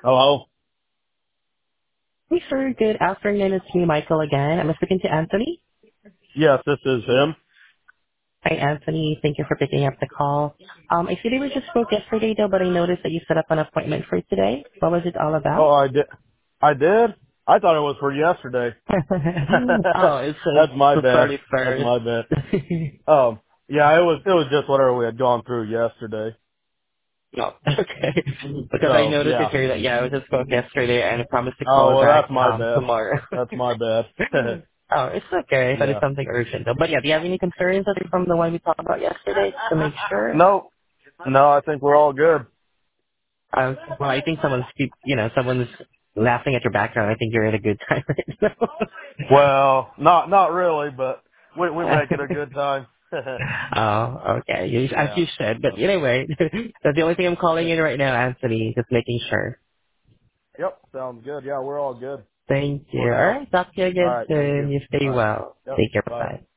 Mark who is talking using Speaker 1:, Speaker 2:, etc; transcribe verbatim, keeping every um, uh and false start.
Speaker 1: Hello?
Speaker 2: Hey, sir. Good afternoon. It's me, Michael, again. I'm speaking to Anthony.
Speaker 1: Yes, this is him.
Speaker 2: Hi, Anthony. Thank you for picking up the call. Um, I see that we just spoke yesterday, though, but I noticed that you set up an appointment for today. What was it all
Speaker 1: Oh,
Speaker 2: about?
Speaker 1: I did. I did? I thought it was for yesterday.
Speaker 2: oh, it says
Speaker 1: That's my
Speaker 2: the
Speaker 1: bad. That's
Speaker 2: thirty-first.
Speaker 1: my bad. Um, yeah, it was, it was just whatever we had gone through yesterday.
Speaker 2: no. Okay. Because I
Speaker 1: So,
Speaker 2: noticed it
Speaker 1: yeah.
Speaker 2: here that, yeah, we just spoke yesterday and I promised to
Speaker 1: Oh,
Speaker 2: call
Speaker 1: well,
Speaker 2: back
Speaker 1: that's my
Speaker 2: um,
Speaker 1: bad.
Speaker 2: tomorrow.
Speaker 1: That's my bad.
Speaker 2: oh, it's okay. That is
Speaker 1: Yeah.
Speaker 2: something urgent, though. But, yeah, do you have any concerns aside from the one we talked about yesterday just to make sure?
Speaker 1: No. No, I think we're all good.
Speaker 2: Um, well, I think someone's, keep- you know, someone's laughing at your background. I think you're at a good time right
Speaker 1: Well, not, not really, but we, we
Speaker 2: now.
Speaker 1: make it a good time.
Speaker 2: oh, okay. You, as
Speaker 1: Yeah.
Speaker 2: you said. But
Speaker 1: So,
Speaker 2: anyway, that's the only thing I'm calling in right now, Anthony, just making sure.
Speaker 1: yep. Sounds good. Yeah, we're all good
Speaker 2: Thank you.
Speaker 1: for
Speaker 2: All
Speaker 1: now.
Speaker 2: right. Talk to you
Speaker 1: All
Speaker 2: again
Speaker 1: right. Thank you.
Speaker 2: soon. You stay
Speaker 1: All right.
Speaker 2: well.
Speaker 1: Yep.
Speaker 2: Take care.
Speaker 1: Bye.
Speaker 2: Bye.